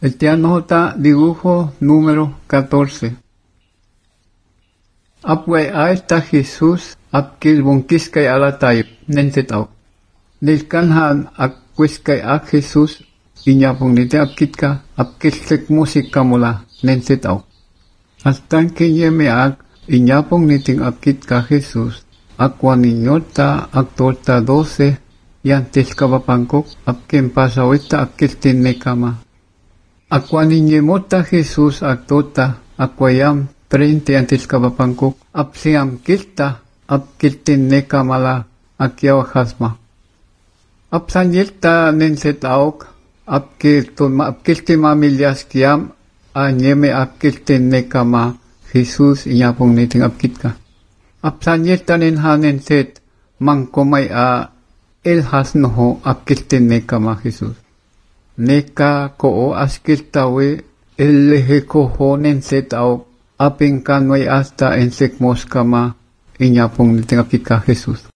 Nota dibujo número 14. Apwe está Jesús apkil bunkiskay alatay nensetaw. Nilkanhan akwiskay ak Jesús inyapong nite apkitka apkilsek musika mula nensetaw. Astan kinyeme ak inyapong niting apkitka Jesús akwaninyota aktorta 12 yantes kabapangkok apkin pasawita apkiltin nekama. Akwaninyemota Jesús aktorta akwayam 30 antes kabapangkok apsiam kilta apkiltin nekamala akyaw hasma. Apsanyilta nensetaok apkiltin mamilyas kiam anyeme apkiltin nekama Jesús inyapong niting apkitka. Apsanyilta nenhanenset mangkomay ilhas noho apkiltin nekama Jesús. Neka koo askiltawe ilhikoho nensetaok aping kanway hasta ensek moskama inyapong niting apkitka Jesús.